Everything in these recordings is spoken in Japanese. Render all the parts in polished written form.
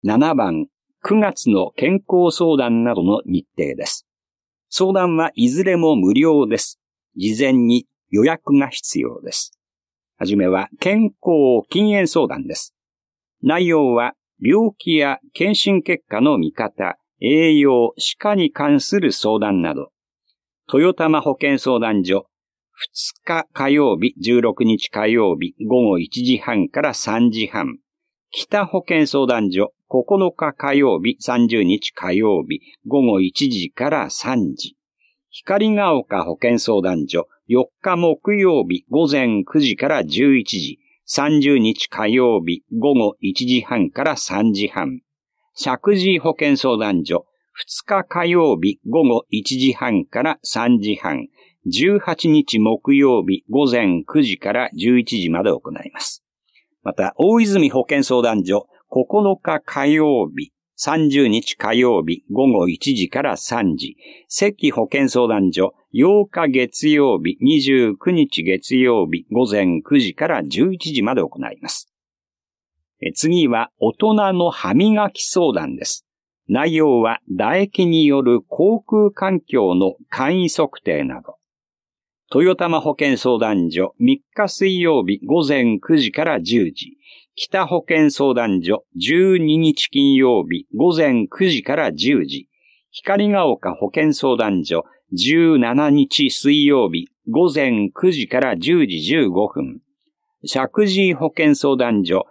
7番、9月の健康相談などの日程です。相談はいずれも無料です。事前に予約が必要です。はじめは健康禁煙相談です。内容は病気や検診結果の見方、栄養、歯科に関する相談など、豊玉保健相談所、2日火曜日、16日火曜日、午後1時半から3時半。北保健相談所、9日火曜日、30日火曜日、午後1時から3時。光が丘保健相談所、4日木曜日、午前9時から11時。30日火曜日、午後1時半から3時半。石神井保健相談所、2日火曜日、午後1時半から3時半。18日木曜日午前9時から11時まで行います。また、大泉保健相談所9日火曜日、30日火曜日午後1時から3時、関保健相談所8日月曜日、29日月曜日午前9時から11時まで行います。次は大人の歯磨き相談です。内容は唾液による口腔環境の簡易測定など。豊玉保健相談所3日水曜日午前9時から10時。北保健相談所12日金曜日午前9時から10時。光が丘保健相談所17日水曜日午前9時から10時15分。石神井保健相談所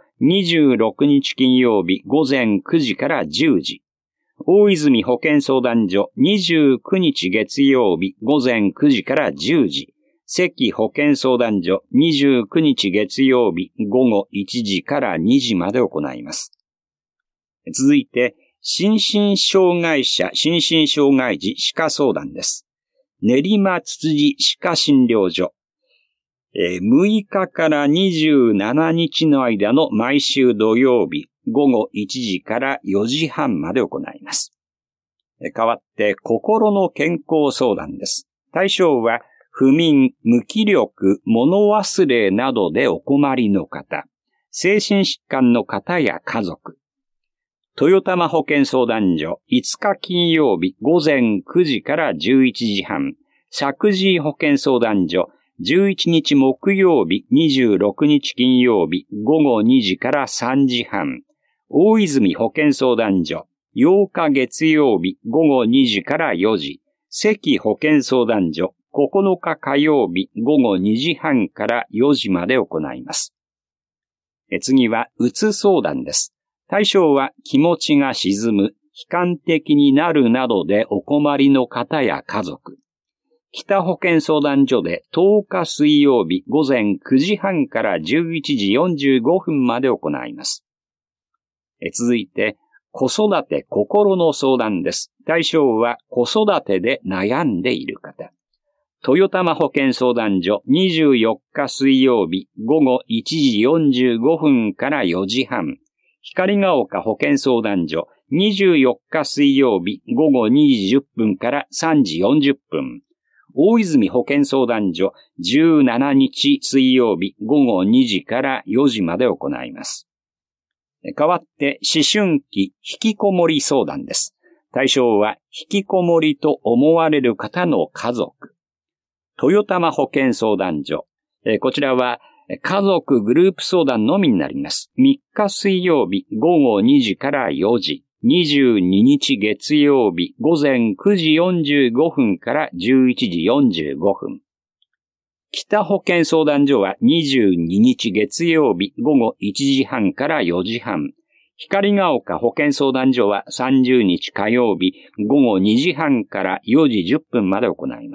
26日金曜日午前9時から10時。大泉保健相談所29日月曜日午前9時から10時。関保健相談所29日月曜日午後1時から2時まで行います。続いて、心身障害者、心身障害児歯科相談です。練馬つつじ歯科診療所。6日から27日の間の毎週土曜日午後1時から4時半まで行います。代わって心の健康相談です。対象は不眠、無気力、物忘れなどでお困りの方、精神疾患の方や家族。豊玉保健相談所5日金曜日午前9時から11時半、石神井保健相談所11日木曜日26日金曜日午後2時から3時半、大泉保健相談所8日月曜日午後2時から4時、関保健相談所9日火曜日午後2時半から4時まで行います。次は、うつ相談です。対象は気持ちが沈む、悲観的になるなどでお困りの方や家族。北保健相談所で10日水曜日午前9時半から11時45分まで行います。続いて、子育て心の相談です。対象は子育てで悩んでいる方。豊玉保健相談所24日水曜日午後1時45分から4時半。光が丘保健相談所24日水曜日午後2時10分から3時40分。大泉保健相談所17日水曜日午後2時から4時まで行います。代わって思春期引きこもり相談です。対象は引きこもりと思われる方の家族。豊玉保健相談所。こちらは家族グループ相談のみになります。3日水曜日午後2時から4時。22日月曜日午前9時45分から11時45分。北保健相談所は22日月曜日午後1時半から4時半。光が丘保健相談所は30日火曜日午後2時半から4時10分まで行います。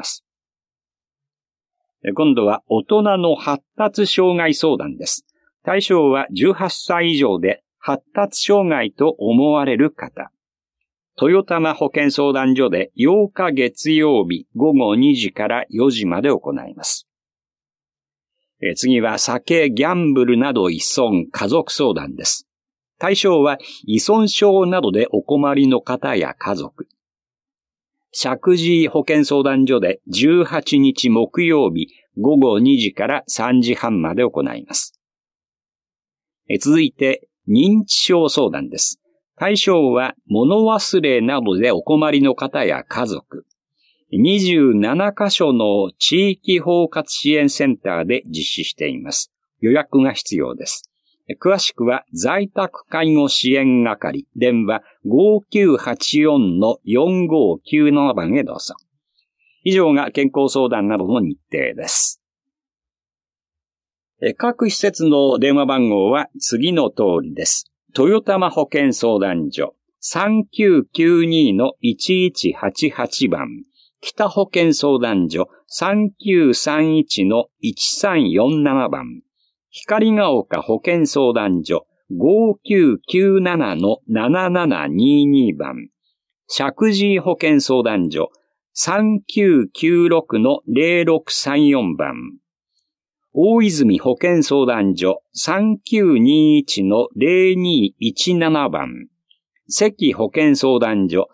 今度は大人の発達障害相談です。対象は18歳以上で発達障害と思われる方。豊玉保健相談所で8日月曜日午後2時から4時まで行います。次は酒、ギャンブルなど依存、家族相談です。対象は依存症などでお困りの方や家族。石神井保健相談所で18日木曜日午後2時から3時半まで行います。続いて認知症相談です。 対象は物忘れなどでお困りの方や家族。27カ所の地域包括支援センターで実施しています。予約が必要です。詳しくは在宅介護支援係、電話 5984-4597 番へどうぞ。以上が健康相談などの日程です。各施設の電話番号は次の通りです。豊玉保健相談所 3992-1188 番、北保健相談所 3931-1347 番、光が丘保健相談所 5997-7722 番、石神井保健相談所 3996-0634 番、大泉保健相談所 3921-0217 番、関保健相談所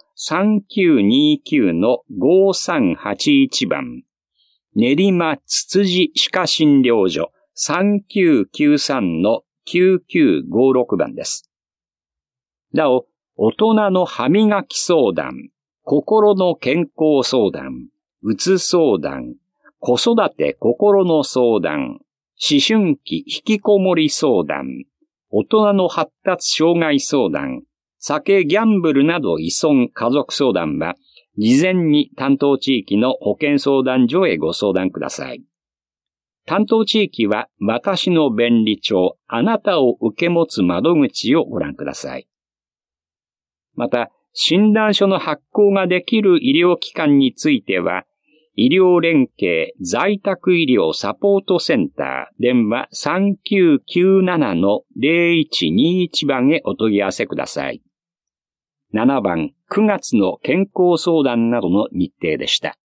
3929-5381 番、練馬つつじ歯科診療所 3993-9956 番です。なお、大人の歯磨き相談、心の健康相談、うつ相談、子育て心の相談、思春期引きこもり相談、大人の発達障害相談、酒ギャンブルなど依存家族相談は、事前に担当地域の保健相談所へご相談ください。担当地域は私の便利帳、あなたを受け持つ窓口をご覧ください。また、診断書の発行ができる医療機関については、医療連携在宅医療サポートセンター電話 3997-0121 番へお問い合わせください。7番、9月の健康相談などの日程でした。